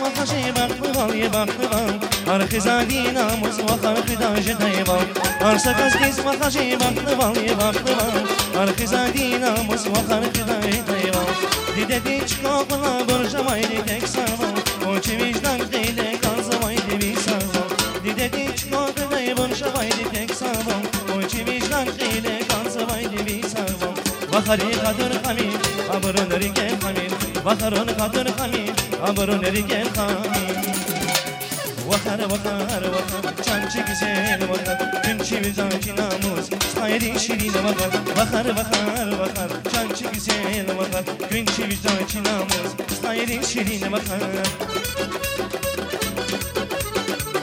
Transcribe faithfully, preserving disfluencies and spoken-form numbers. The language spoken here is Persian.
وخشي بقبال يبقبال أرخي زادي ناموس وخرخي داج تيبال أرسكس كيس وخشي بقبال يبقبال أرخي زادي ناموس وخرخي داج تيبال دیدی چکاقلا برجمایی تک سرم و چه وجدان قیله کازمایی بی سرم دیدی چکاقلا برجمایی تک سرم و چه وجدان قیله کازمایی بی سرم وخری خاطر خمین ابرون ریکن خمین وخرون خاطر خمین ابرون ریکن خمین وخر وخر وخر چنچ güzel وخر günçi vizançı namus sayri şirin وخر وخر وخر وخر çenç güzel وخر günçi vizançı namus sayri şirin وخر